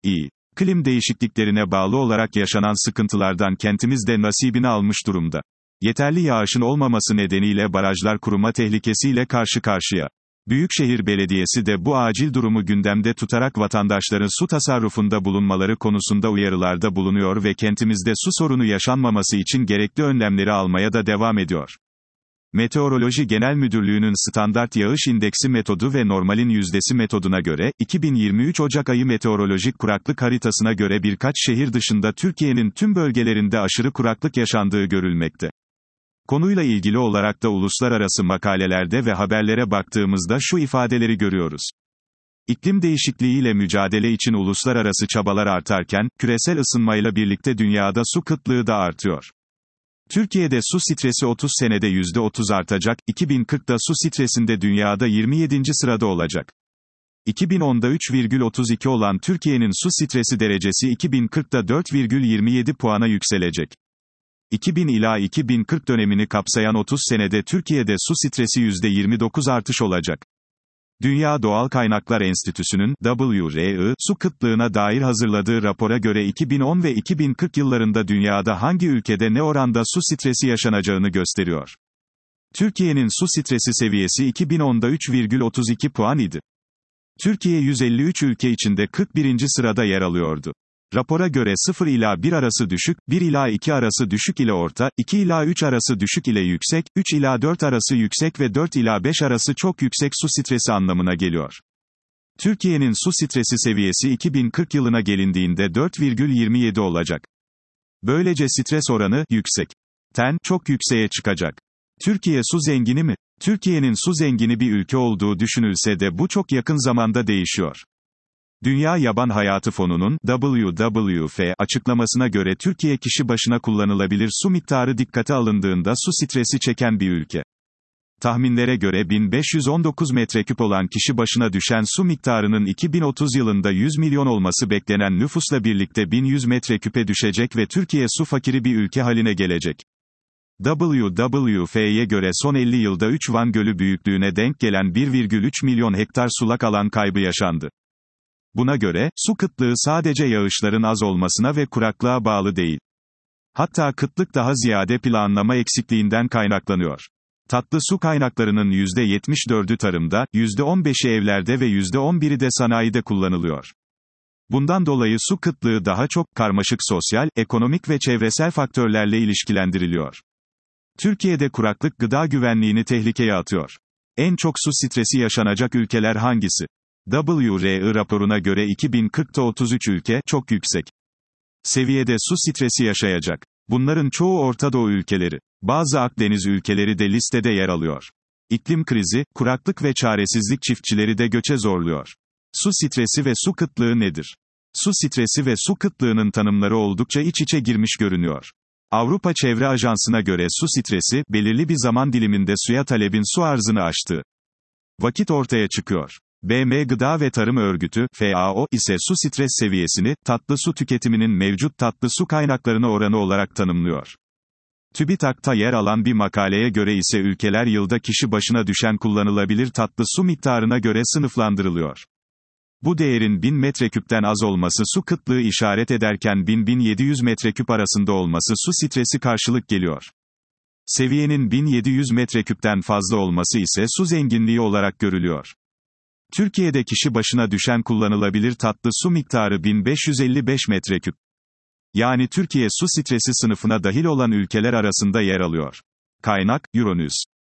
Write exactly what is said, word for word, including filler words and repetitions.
İ. Iklim değişikliklerine bağlı olarak yaşanan sıkıntılardan kentimiz de nasibini almış durumda. Yeterli yağışın olmaması nedeniyle barajlar kuruma tehlikesiyle karşı karşıya. Büyükşehir Belediyesi de bu acil durumu gündemde tutarak vatandaşların su tasarrufunda bulunmaları konusunda uyarılarda bulunuyor ve kentimizde su sorunu yaşanmaması için gerekli önlemleri almaya da devam ediyor. Meteoroloji Genel Müdürlüğü'nün standart yağış indeksi metodu ve normalin yüzdesi metoduna göre, iki bin yirmi üç Ocak ayı meteorolojik kuraklık haritasına göre birkaç şehir dışında Türkiye'nin tüm bölgelerinde aşırı kuraklık yaşandığı görülmekte. Konuyla ilgili olarak da uluslararası makalelerde ve haberlere baktığımızda şu ifadeleri görüyoruz. İklim değişikliğiyle mücadele için uluslararası çabalar artarken, küresel ısınmayla birlikte dünyada su kıtlığı da artıyor. Türkiye'de su stresi otuz senede yüzde otuz artacak, iki bin kırkta su stresinde dünyada yirmi yedinci sırada olacak. iki bin onda üç virgül otuz iki olan Türkiye'nin su stresi derecesi iki bin kırkta dört virgül yirmi yedi puana yükselecek. iki bin ila iki bin kırk dönemini kapsayan otuz senede Türkiye'de su stresi yüzde yirmi dokuz artış olacak. Dünya Doğal Kaynaklar Enstitüsü'nün W R I su kıtlığına dair hazırladığı rapora göre iki bin on ve iki bin kırk yıllarında dünyada hangi ülkede ne oranda su stresi yaşanacağını gösteriyor. Türkiye'nin su stresi seviyesi iki bin onda üç virgül otuz iki puan idi. Türkiye yüz elli üç ülke içinde kırk birinci sırada yer alıyordu. Rapora göre sıfır ila bir arası düşük, bir ila iki arası düşük ile orta, iki ila üç arası düşük ile yüksek, üç ila dört arası yüksek ve dört ila beş arası çok yüksek su stresi anlamına geliyor. Türkiye'nin su stresi seviyesi iki bin kırk yılına gelindiğinde dört virgül yirmi yedi olacak. Böylece stres oranı, yüksek. Ten, çok yükseğe çıkacak. Türkiye su zengini mi? Türkiye'nin su zengini bir ülke olduğu düşünülse de bu çok yakın zamanda değişiyor. Dünya Yaban Hayatı Fonu'nun W W F açıklamasına göre Türkiye kişi başına kullanılabilir su miktarı dikkate alındığında su stresi çeken bir ülke. Tahminlere göre bin beş yüz on dokuz metreküp olan kişi başına düşen su miktarının iki bin otuz yılında yüz milyon olması beklenen nüfusla birlikte bin yüz metreküpe düşecek ve Türkiye su fakiri bir ülke haline gelecek. W W F'ye göre son elli yılda üç Van Gölü büyüklüğüne denk gelen bir virgül üç milyon hektar sulak alan kaybı yaşandı. Buna göre, su kıtlığı sadece yağışların az olmasına ve kuraklığa bağlı değil. Hatta kıtlık daha ziyade planlama eksikliğinden kaynaklanıyor. Tatlı su kaynaklarının yüzde yetmiş dördü tarımda, yüzde on beşi evlerde ve yüzde on biri de sanayide kullanılıyor. Bundan dolayı su kıtlığı daha çok, karmaşık sosyal, ekonomik ve çevresel faktörlerle ilişkilendiriliyor. Türkiye'de kuraklık gıda güvenliğini tehlikeye atıyor. En çok su stresi yaşanacak ülkeler hangisi? W R I raporuna göre iki bin kırkta otuz üç ülke, çok yüksek seviyede su stresi yaşayacak. Bunların çoğu Orta Doğu ülkeleri. Bazı Akdeniz ülkeleri de listede yer alıyor. İklim krizi, kuraklık ve çaresizlik çiftçileri de göçe zorluyor. Su stresi ve su kıtlığı nedir? Su stresi ve su kıtlığının tanımları oldukça iç içe girmiş görünüyor. Avrupa Çevre Ajansı'na göre su stresi, belirli bir zaman diliminde suya talebin su arzını aştığı vakit ortaya çıkıyor. B M Gıda ve Tarım Örgütü, F A O, ise su stres seviyesini, tatlı su tüketiminin mevcut tatlı su kaynaklarına oranı olarak tanımlıyor. TÜBİTAK'ta yer alan bir makaleye göre ise ülkeler yılda kişi başına düşen kullanılabilir tatlı su miktarına göre sınıflandırılıyor. Bu değerin bin metreküpten az olması su kıtlığı işaret ederken bin bin yedi yüz metreküp arasında olması su stresi karşılık geliyor. Seviyenin bin yedi yüz metreküpten fazla olması ise su zenginliği olarak görülüyor. Türkiye'de kişi başına düşen kullanılabilir tatlı su miktarı bin beş yüz elli beş metreküp. Yani Türkiye su stresi sınıfına dahil olan ülkeler arasında yer alıyor. Kaynak, Euronews.